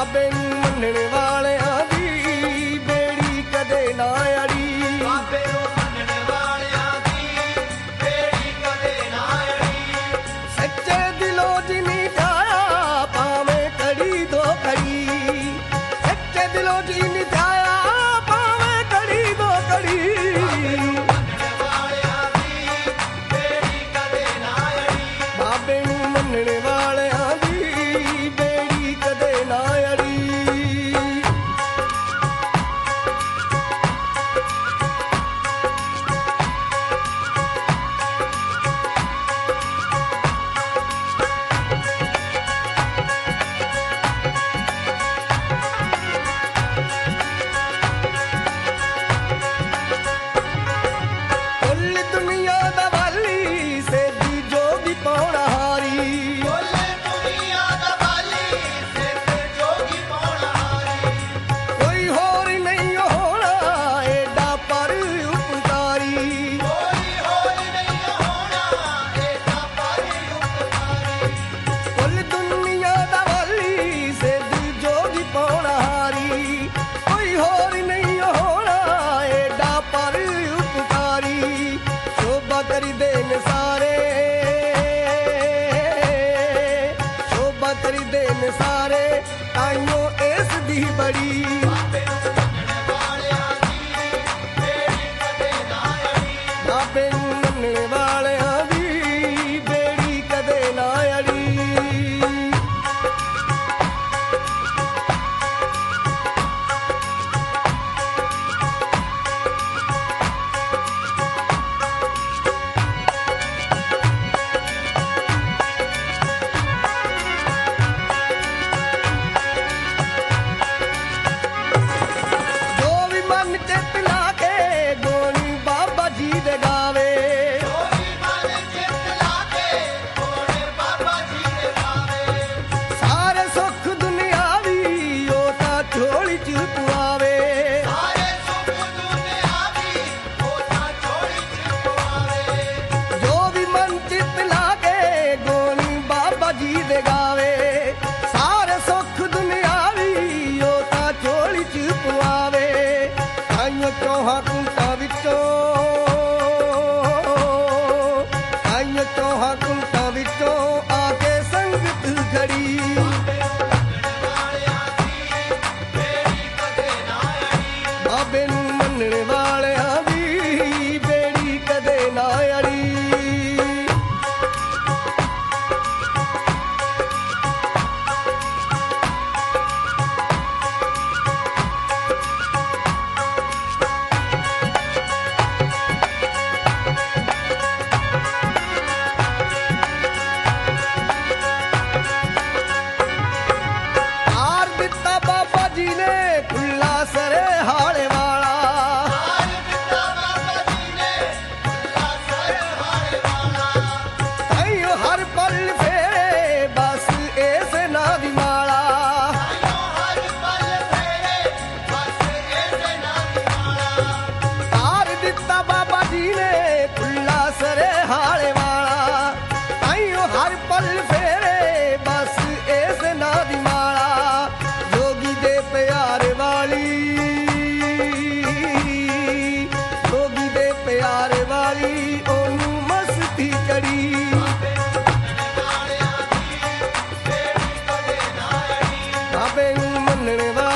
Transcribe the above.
ਬਾਬੇ ਨੂੰ ਮੰਨਣ ਵਾਲਿਆਂ ਦੀ ਬੇੜੀ ਕਦੇ ਨਾ ਅੜੀ। ਬਾਬੇ ਨੂੰ ਮੰਨਣ ਵਾਲਿਆਂ ਦੀ ਬੇੜੀ ਕਦੇ ਨਾ ਅੜੀ। ਸੱਚੇ ਦਿਲੋਂ ਜਿਨੀ ਧਿਆਇਆ ਭਾਵੇਂ ਘੜੀ ਦੋ ਘੜੀ। ਸੱਚੇ ਦਿਲੋਂ ਜਿਨੀ ਧਿਆਇਆ ਭਾਵੇਂ ਘੜੀ ਦੋ ਘੜੀ। ਬਾਬੇ ਨੂੰ ਮੰਨਣ ਵਾਲਿਆਂ ਦੀ ਬੇੜੀ ਕਦੇ ਨਾ ਅੜੀ। ਕੁੱਲ ਦੁਨੀਆ ਦਾ ਵਾਲੀ ਸੇਧੀ ਜੋਗੀ ਪਾਉਣਾ ਹਾਰੀ। ਕੁੱਲ ਦੁਨੀਆ ਦਾ ਵਾਲੀ ਸਿੱਧ ਜੋਗੀ ਪਾਉਣਾ ਹਾਰੀ। ਕੋਈ ਹੋਰ ਨਹੀਂ ਹੋਣਾ ਏਡਾ ਪਰ ਉਪਕਾਰੀ। ਕੋਈ ਹੋਰ ਨਹੀਂ ਹੋਣਾ ਏਡਾ ਪਰ ਉਪਕਾਰੀ। ਕੁੱਲ ਦੁਨੀਆ ਦਾ ਵਾਲੀ ਸੇਧੀ ਜੋਗੀ ਪਾਉਣਾ ਹਾਰੀ। ਕੋਈ ਹੋਰ ਨਹੀਂ ਹੋਣਾ ਏਡਾ ਪਰ ਉਪਕਾਰੀ। ਸ਼ੋਭਾ ਕਰੀਦੇ ਨੇ ਸਾਰੇ, ਸ਼ੋਭਾ ਕਰੀਦੇ ਨੇ ਸਾਰੇ ਤਾਈਓ ਇਸ ਦੀ ਬੜੀ। ਬਾਬੇ ਨੂੰ ਮੰਨਣ ਵਾਲਿਆਂ ਦੀ ਬੇੜੀ ਕਦੇ ਨਾ ਅੜੀ। ਬਾਬੇ ਨੂੰ ਮੰਨਣ ਵਾਲਿਆਂ ਦੀ ਬੇੜੀ ਕਦੇ ਨਾ ਅੜੀ। ਜੋ ਵੀ ਮਨ ਚਿੱਤ ਲਾ ਕੇ ਗੋਣੀ ਬਾਬਾ ਜੀ ਦੇ ਗਾਵੇ। ਜੋ ਵੀ ਮਨ ਚਿੱਤ ਲਾ ਕੇ ਗੋਣੇ ਬਾਬਾ ਜੀ ਦੇ ਗਾਵੇ। ਸਾਰੇ ਸੁੱਖ ਦੁਨਿਆਵੀ ਉਹ ਤਾਂ ਝੋਲੀ ਚ ਪੁਆਵੇ। ਸਾਰੇ ਸੁੱਖ ਦੁਨਿਆਵੀ ਉਹ ਤਾਂ ਝੋਲੀ ਚ ਪਵਾਵੇ। ਜੋ ਵੀ ਮਨ ਚਿੱਤ ਲਾ ਕੇ ਗੋਣੀ ਬਾਬਾ ਜੀ ਦੇ ਗਾਵੇ। ਸਾਰੇ ਸੁੱਖ ਦੁਨਿਆਵੀ ਉਹ ਤਾਂ ਝੋਲੀ ਚ ਪੁਆਵੇ। ਤਾਈਓ ਚੌਹਾਂ ਕੁੰਟਾਂ ਵਿੱਚੋਂ, ਤਾਈਓ ਚੌਹਾਂ ਕੁੰਟਾਂ ਵਿੱਚੋਂ ਆ ਕੇ ਸੰਗਤ ਖੜੀ। ਬਾਬੇ ਨੂੰ ਮੰਨਣ ਵਾਲਿਆਂ ਦੀ ਬੇੜੀ ਕਦੇ ਨਾ ਅੜੀ। ਬਾਬੇ ਨੂੰ ਮੰਨਣ ਵਾਲਿਆਂ ਦੀ ਬੇੜੀ ਕਦੇ ਨਾ ਅੜੀ। ਹਾਰ ਦਿੱਤਾ ਬਾਬਾ ਜੀ ਨੇ ਖੁੱਲਾ ਸਰੇ ਹਾਲੇ ਵਾਲਾ। ਹਾਰ ਦਿੱਤਾ ਬਾਬਾ ਜੀ ਨੇ ਖੁੱਲਾ ਸਰ ਹਾਰੇ ਵਾਲਾ। ਤਾਈਓ ਹਰ ਪਲ ਫੇਰੇ ਬਸ ਇਸ ਨਾਂ ਦੀ ਮਾਲਾ। ਤਾਈਓ ਹਰ ਪਲ ਫੇਰੇ ਬਸ ਇਸੇ ਨਾਂ ਦੀ ਮਾਲਾ। ਹਾਰ ਦਿੱਤਾ ਬਾਬਾ ਜੀ ਨੇ ਖੁੱਲਾ ਸਰੇ ਹਾਲੇ ਵਾਲਾ। ਤਾਈਓ ਹਰ ਪਲ ਫੇਰੇ ਬਸ ਇਸ ਨਾਂ ਦੀ ਮਾਲਾ। ਜੋਗੀ ਦੇ ਪਿਆਰ ਵਾਲੀ, ਜੋਗੀ ਦੇ ਪਿਆਰ ਵਾਲੀ ਉਹਨੂੰ ਮਸਤੀ ਚੜੀ। ਬਾਬੇ ਨੂੰ ਮੰਨਣ ਵਾਲਿਆਂ ਦੀ ਬੇੜੀ ਕਦੇ ਨਾ ਅੜੀ। ਬਾਬੇ ਨੂੰ ਮੰਨਣ ਵਾਲਿਆਂ